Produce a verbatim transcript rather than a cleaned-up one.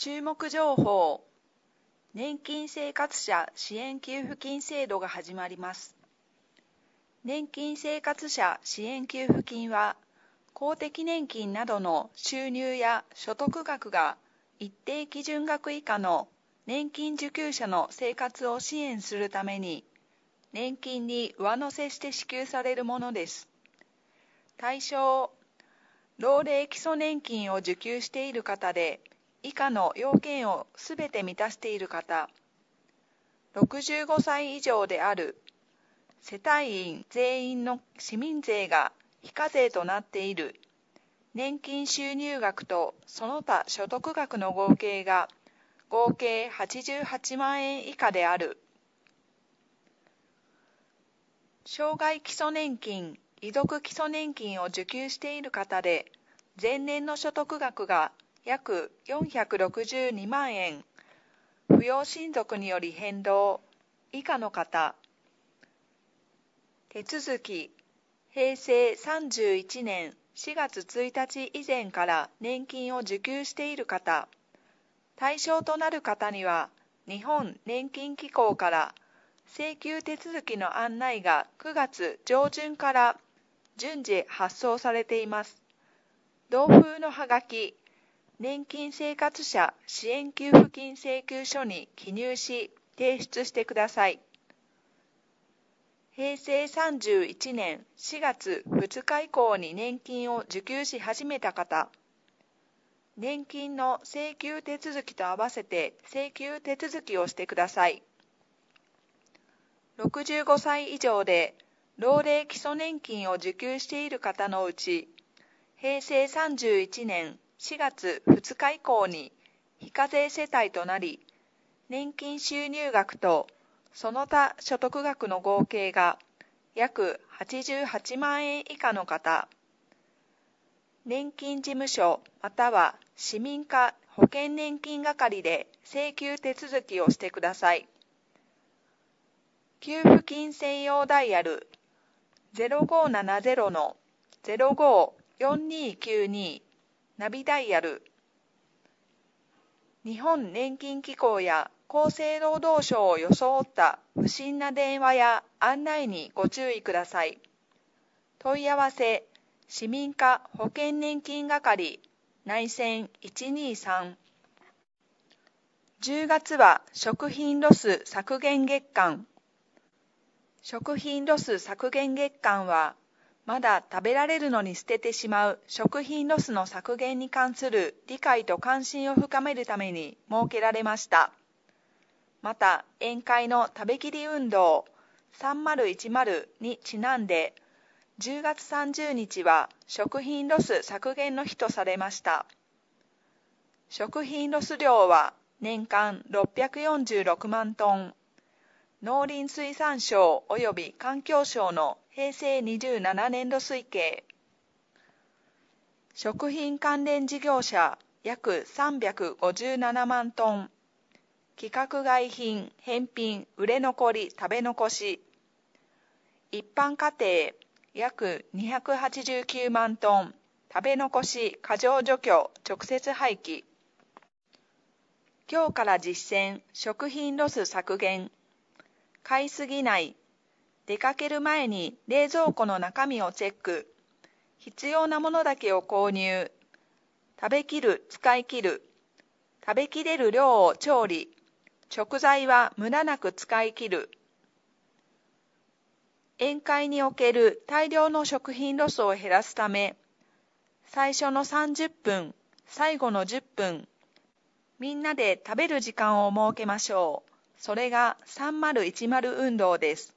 注目情報。年金生活者支援給付金制度が始まります。年金生活者支援給付金は、公的年金などの収入や所得額が一定基準額以下の年金受給者の生活を支援するために、年金に上乗せして支給されるものです。対象、老齢基礎年金を受給している方で、以下の要件をすべて満たしている方、ろくじゅうごさい以上である、世帯員全員の市民税が非課税となっている、年金収入額とその他所得額の合計が合計はちじゅうはちまんえん以下である。生涯基礎年金、遺族基礎年金を受給している方で、前年の所得額が約よんひゃくろくじゅうにまんえん、扶養親族により変動、以下の方。手続き、平成さんじゅういちねんしがつついたち以前から年金を受給している方。対象となる方には、日本年金機構から請求手続きの案内がくがつ上旬から順次発送されています。同封のはがき、年金生活者支援給付金請求書に記入し提出してください。平成さんじゅういちねんしがつふつか以降に年金を受給し始めた方、年金の請求手続きと合わせて請求手続きをしてください。ろくじゅうごさい以上で老齢基礎年金を受給している方のうち、平成さんじゅういちねんしがつふつか以降に非課税世帯となり、年金収入額とその他所得額の合計が約はちじゅうはちまんえん以下の方、年金事務所または市民課保険年金係で請求手続きをしてください。給付金専用ダイヤル ゼロごななゼロのゼロごよんにきゅうに ナビダイヤル、日本年金機構や厚生労働省を装った不審な電話や案内にご注意ください。問い合わせ、市民課保険年金係、内線いちにさん。じゅうがつは食品ロス削減月間。食品ロス削減月間は、まだ食べられるのに捨ててしまう食品ロスの削減に関する理解と関心を深めるために設けられました。また、宴会の食べきり運動さんまるいちまるにちなんで、じゅうがつさんじゅうにちは食品ロス削減の日とされました。食品ロス量は年間ろっぴゃくよんじゅうろくまんトン。農林水産省及び環境省の平成にじゅうななねんど推計。食品関連事業者約さんびゃくごじゅうななまんトン。規格外品、返品、売れ残り、食べ残し。一般家庭約にひゃくはちじゅうきゅうまんトン。食べ残し、過剰除去、直接廃棄。今日から実践、食品ロス削減。買いすぎない。出かける前に冷蔵庫の中身をチェック。必要なものだけを購入。食べきる、使い切る。食べきれる量を調理。食材は無駄なく使い切る。宴会における大量の食品ロスを減らすため、最初のさんじゅっぷん、最後のじゅっぷん、みんなで食べる時間を設けましょう。それがさんまるいちまる運動です。